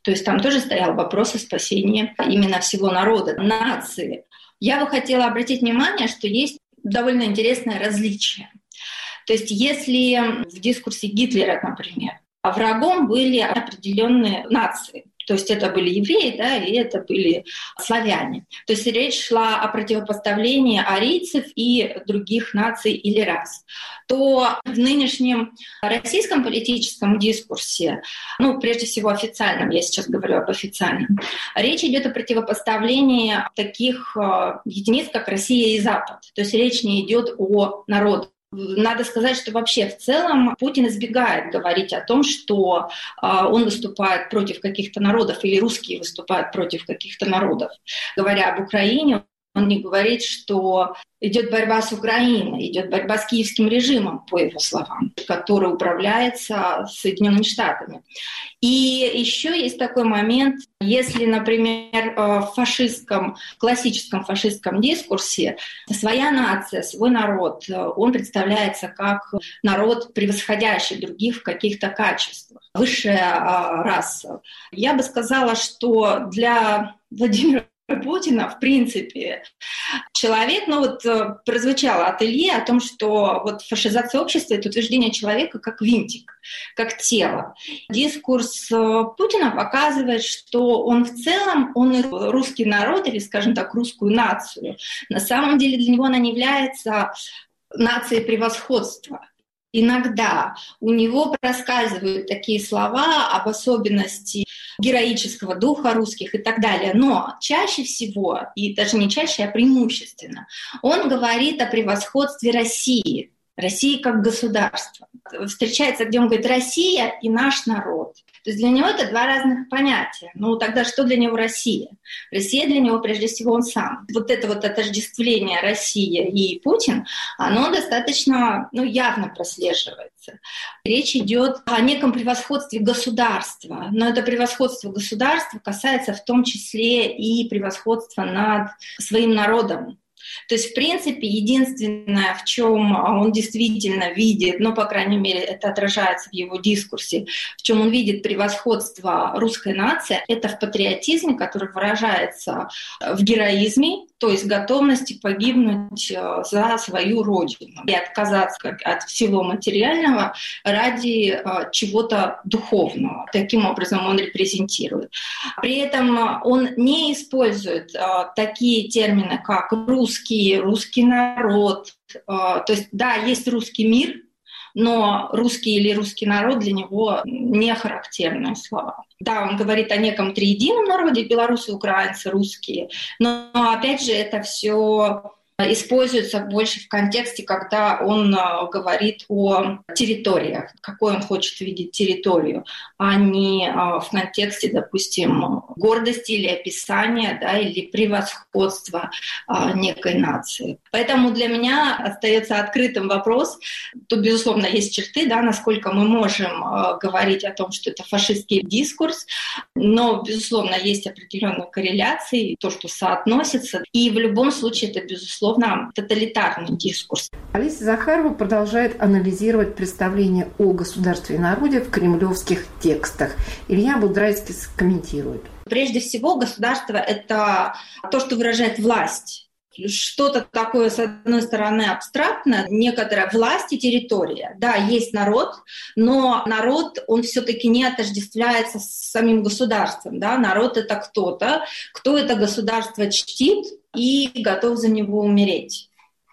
[SPEAKER 10] То есть там тоже стоял вопрос о спасении именно всего народа, нации. Я бы хотела обратить внимание, что есть довольно интересное различие. То есть если в дискурсе Гитлера, например, врагом были определенные нации, то есть это были евреи, да, и это были славяне. То есть речь шла о противопоставлении арийцев и других наций или рас. То в нынешнем российском политическом дискурсе, прежде всего официальном, я сейчас говорю об официальном, речь идет о противопоставлении таких единиц, как Россия и Запад. То есть речь не идет о народах. Надо сказать, что вообще в целом Путин избегает говорить о том, что он выступает против каких-то народов или русские выступают против каких-то народов. Говоря об Украине, он не говорит, что идет борьба с Украиной, идет борьба с киевским режимом, по его словам, который управляется Соединенными Штатами. И еще есть такой момент, если, например, в классическом фашистском дискурсе своя нация, свой народ, он представляется как народ, превосходящий других в каких-то качествах, высшая раса. Я бы сказала, что для Владимира Путина, в принципе, человек, прозвучало от Ильи о том, что фашизация общества — это утверждение человека как винтик, как тело. Дискурс Путина показывает, что он в целом, он и русский народ, или, скажем так, русскую нацию, на самом деле для него она не является нацией превосходства. Иногда у него проскальзывают такие слова об особенности героического духа русских и так далее. Но чаще всего, и даже не чаще, а преимущественно, он говорит о превосходстве России, России как государства. Встречается, где он говорит «Россия и наш народ». То есть для него это два разных понятия. Тогда что для него Россия? Россия для него прежде всего он сам. Это отождествление России и Путин, оно достаточно явно прослеживается. Речь идет о неком превосходстве государства, но это превосходство государства касается в том числе и превосходства над своим народом. То есть, в принципе, единственное, в чем он действительно видит, по крайней мере, это отражается в его дискурсе, в чем он видит превосходство русской нации, это в патриотизме, который выражается в героизме, то есть готовности погибнуть за свою родину и отказаться от всего материального ради чего-то духовного. Таким образом он репрезентирует. При этом он не использует такие термины, как русский народ. То есть, да, есть русский мир, но русский или русский народ для него не характерные слова. Да, он говорит о неком триедином народе, белорусы, украинцы, русские, но опять же это все используется больше в контексте, когда он говорит о территориях, какой он хочет видеть территорию, а не в контексте, допустим, гордости или описания, да, или превосходства некой нации. Поэтому для меня остается открытым вопрос. Тут, безусловно, есть черты, да, насколько мы можем говорить о том, что это фашистский дискурс, но, безусловно, есть определенные корреляции, то, что соотносится, и в любом случае это, безусловно, тоталитарный дискурс.
[SPEAKER 1] Олеся Захарова продолжает анализировать представление о государстве и народе в кремлевских текстах. Илья Будрайский комментирует.
[SPEAKER 10] Прежде всего, государство — это то, что выражает власть. Что-то такое, с одной стороны, абстрактное, некоторая власть и территория. Да, есть народ, но народ, он все-таки не отождествляется с самим государством. Да? Народ — это кто-то, кто это государство чтит и готов за него умереть.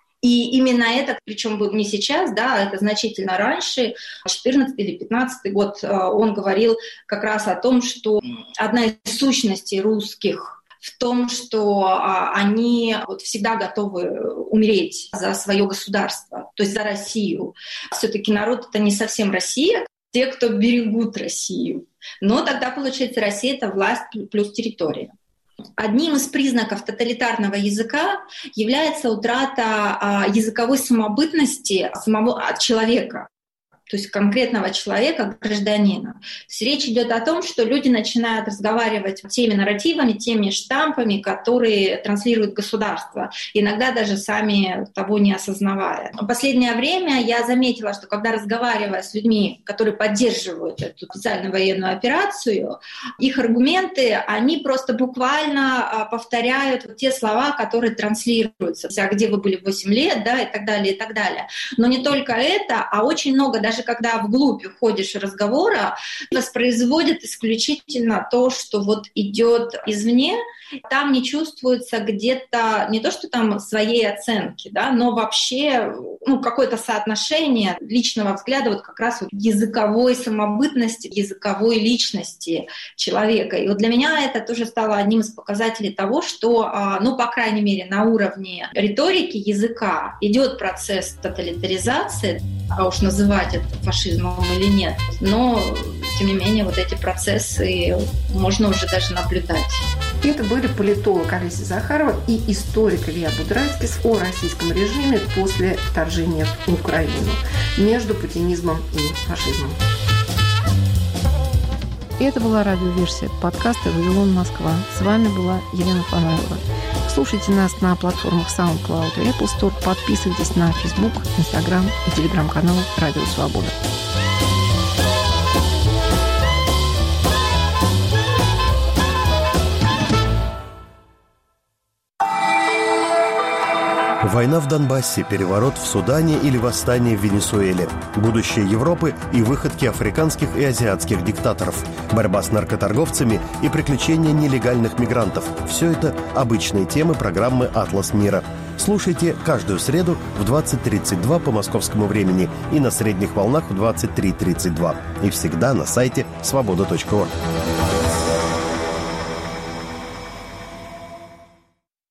[SPEAKER 10] И именно это, причем не сейчас, да, это значительно раньше, 14 или 15 год, он говорил как раз о том, что одна из сущностей русских в том, что они всегда готовы умереть за свое государство, то есть за Россию. Все-таки народ — это не совсем Россия, те, кто берегут Россию. Но тогда, получается, Россия — это власть плюс территория. Одним из признаков тоталитарного языка является утрата языковой самобытности самого человека. то есть конкретного человека, гражданина. То есть речь идет о том, что люди начинают разговаривать теми нарративами, теми штампами, которые транслирует государство, иногда даже сами того не осознавая. В последнее время я заметила, что когда разговаривая с людьми, которые поддерживают эту специальную военную операцию, их аргументы, они просто буквально повторяют те слова, которые транслируются. А где вы были 8 лет, да, и так далее, и так далее. Но не только это, а очень много, даже когда вглубь уходишь разговора, воспроизводят исключительно то, что вот идет извне, там не чувствуется где-то не то, что там своей оценки, да, но вообще какое-то соотношение личного взгляда вот как раз вот языковой самобытности, языковой личности человека. И вот для меня это тоже стало одним из показателей того, что, по крайней мере, на уровне риторики языка идет процесс тоталитаризации, а уж называть это фашизмом или нет, но, тем не менее, вот эти процессы можно уже даже наблюдать.
[SPEAKER 1] Это были политолог Олеся Захарова и историк Илья Будрайскис о российском режиме после вторжения в Украину между путинизмом и фашизмом. И это была радиоверсия подкаста «Вавилон, Москва». С вами была Елена Фонарева. Слушайте нас на платформах SoundCloud и Apple Store. Подписывайтесь на Facebook, Instagram и телеграм-канал «Радио Свобода».
[SPEAKER 11] Война в Донбассе, переворот в Судане или восстание в Венесуэле, будущее Европы и выходки африканских и азиатских диктаторов, борьба с наркоторговцами и приключения нелегальных мигрантов – все это обычные темы программы «Атлас мира». Слушайте каждую среду в 20:32 по московскому времени и на средних волнах в 23:32. И всегда на сайте свобода.орг.